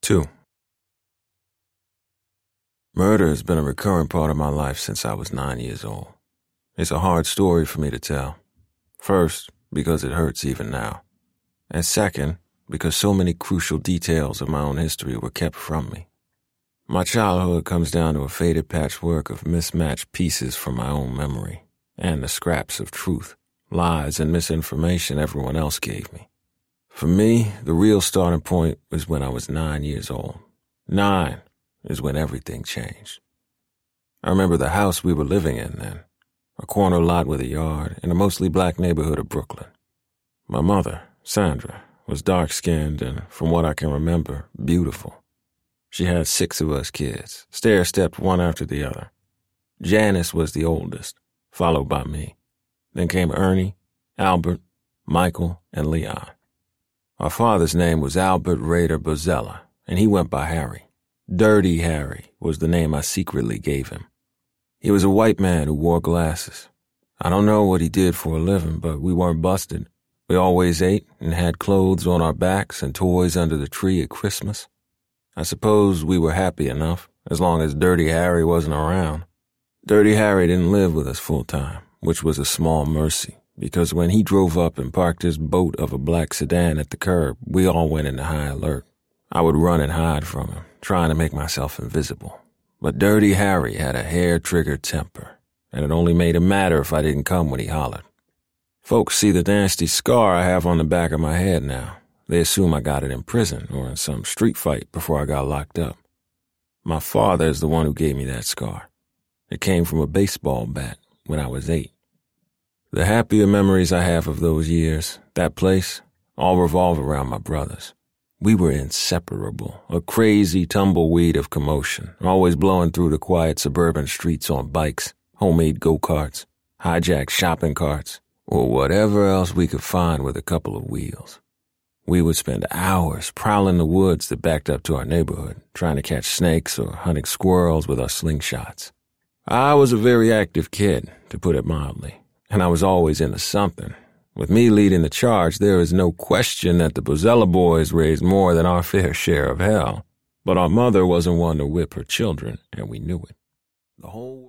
2. Murder has been a recurrent part of my life since I was 9 years old. It's a hard story for me to tell. First, because it hurts even now. And second, because so many crucial details of my own history were kept from me. My childhood comes down to a faded patchwork of mismatched pieces from my own memory, and the scraps of truth, lies, and misinformation everyone else gave me. For me, the real starting point was when I was 9 years old. 9 is when everything changed. I remember the house we were living in then, a corner lot with a yard in a mostly black neighborhood of Brooklyn. My mother, Sandra, was dark-skinned and, from what I can remember, beautiful. She had 6 of us kids, stair-stepped one after the other. Janice was the oldest, followed by me. Then came Ernie, Albert, Michael, and Leon. Our father's name was Albert Rader Bozzella, and he went by Harry. Dirty Harry was the name I secretly gave him. He was a white man who wore glasses. I don't know what he did for a living, but we weren't busted. We always ate and had clothes on our backs and toys under the tree at Christmas. I suppose we were happy enough, as long as Dirty Harry wasn't around. Dirty Harry didn't live with us full time, which was a small mercy, because when he drove up and parked his boat of a black sedan at the curb, we all went into high alert. I would run and hide from him, trying to make myself invisible. But Dirty Harry had a hair-triggered temper, and it only made it matter if I didn't come when he hollered. Folks see the nasty scar I have on the back of my head now. They assume I got it in prison or in some street fight before I got locked up. My father is the one who gave me that scar. It came from a baseball bat when I was 8. The happier memories I have of those years, that place, all revolve around my brothers. We were inseparable, a crazy tumbleweed of commotion, always blowing through the quiet suburban streets on bikes, homemade go-karts, hijacked shopping carts, or whatever else we could find with a couple of wheels. We would spend hours prowling the woods that backed up to our neighborhood, trying to catch snakes or hunting squirrels with our slingshots. I was a very active kid, to put it mildly, and I was always into something. With me leading the charge, there is no question that the Bozzella boys raised more than our fair share of hell. But our mother wasn't one to whip her children, and we knew it. The whole